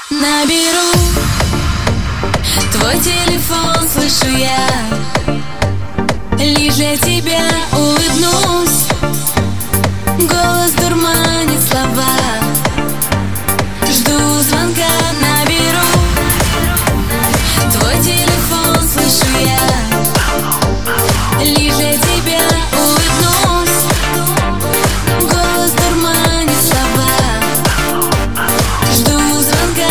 Наберу твой телефон, слышу я, лишь для тебя улыбнусь. Голос дурманит слова, жду звонка. Наберу твой телефон, слышу я, лишь для тебя улыбнусь. Голос дурманит слова, жду звонка.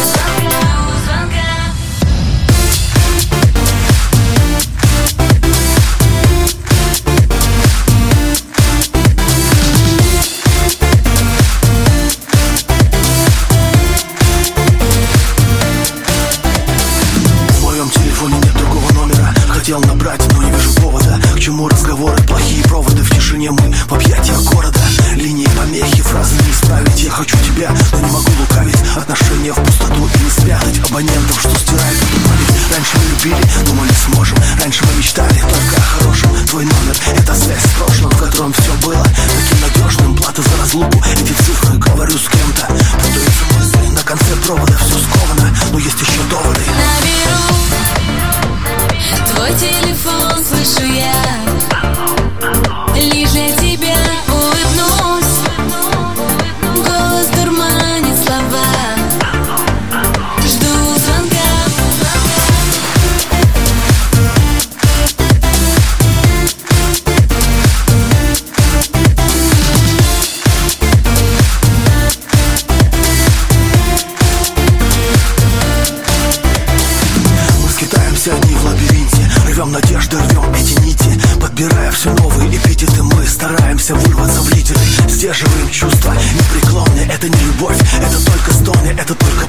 Хотел набрать, но не вижу повода. К чему разговоры, плохие проводы? В тишине мы в объятиях города. Линии помехи, фразы не исправить. Я хочу тебя, но не могу лукавить. Отношения в пустоту и не спрятать абонентов, что стирает эту память. Раньше мы любили, думали сможем. Раньше мы мечтали только о хорошем. Твой номер — это связь с прошлым, в котором все было таким надежным. Плата за разлуку, эти цифры, говорю с кем-то. Путаются мысли, на конце провода все сковано, но есть еще доводы. Твой телефон, слышу я, лишь для тебя улыбнусь. Голос дурманит слова, жду звонка. Мы скитаемся одни в лабиринте, рвем надежды, рвем эти нити, подбирая все новые эпитеты. Мы стараемся вырваться в лидеры, сдерживаем чувства непреклонные. Это не любовь, это только стоны, это только